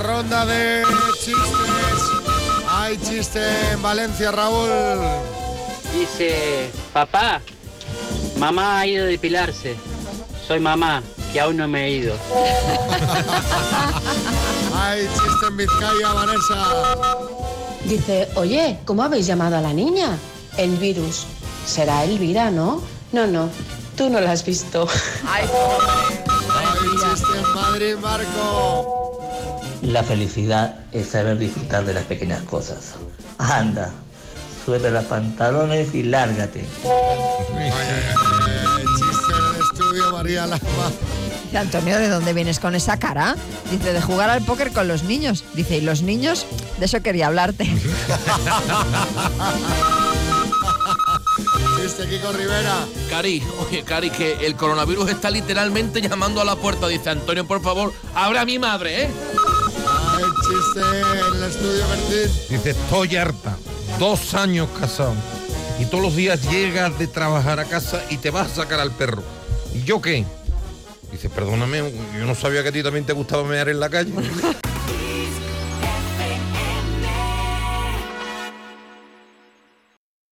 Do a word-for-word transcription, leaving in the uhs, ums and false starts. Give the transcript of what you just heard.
ronda de chistes. Hay chiste en Valencia, Raúl. Dice, papá, mamá ha ido a depilarse. Soy mamá, que aún no me he ido. Hay chiste en Vizcaya, Vanessa. Dice, oye, ¿cómo habéis llamado a la niña? El virus. Será Elvira, ¿no? No, no, tú no la has visto. Ay, pobre. Hay chiste en Madrid, Marco. La felicidad es saber disfrutar de las pequeñas cosas. Anda, suelta los pantalones y lárgate. Ay, ay, ay, chiste en el estudio, María Lama. Dice, Antonio, ¿de dónde vienes con esa cara? Dice, de jugar al póker con los niños. Dice, ¿y los niños? De eso quería hablarte. Chiste, Kiko Rivera. Cari, oye, Cari, que el coronavirus está literalmente llamando a la puerta. Dice, Antonio, por favor, abre a mi madre, ¿eh? Hay chiste en el estudio, Bertín. Dice, estoy harta, dos años casado, y todos los días llegas de trabajar a casa y te vas a sacar al perro. ¿Y yo qué? Dice, perdóname, yo no sabía que a ti también te gustaba mear en la calle.